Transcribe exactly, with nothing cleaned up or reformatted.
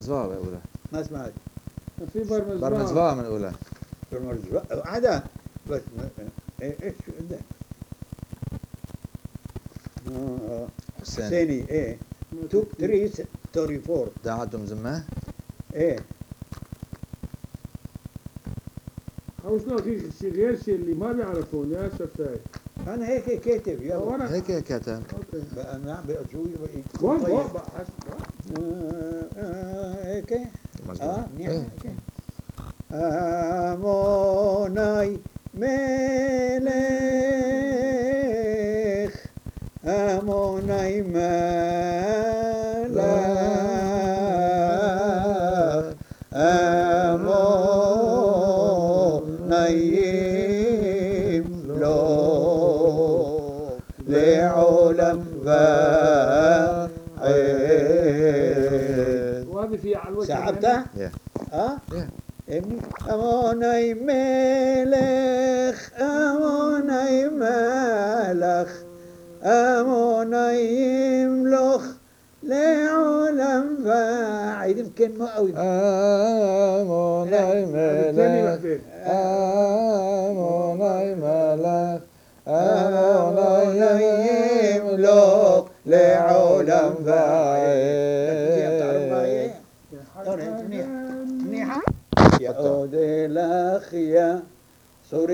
زواوة أولى ما سمعت. في برمزبان برمزبان من أولى برمزبان عدا بس إيه إيش ده؟ آه حسين حسيني إيه تو تري توري فور ده عندهم زمة إيه أو شلون في شيء غير شيء اللي ما بيعرفون يا شفتاي. أنا هيك كاتب يلا وأنا هيك كتب أوكي. أنا بأجوي بون طيب بون بحس آه، آه، هيك مزبوط آه منيح إيه. هيك أموناي ملك أموناي ملك أموناي يملك لعلم واحد وهذه في على الوجه صعبتها؟ Yeah. ها؟ Yeah. ابني أموناي ملك أموناي ملك أموناي يملخ لعلم واحد يمكن ما قوي آموناي ملك آموناي ملك آموناي يملك لعلم بعيد منيحة يعود الأخ يا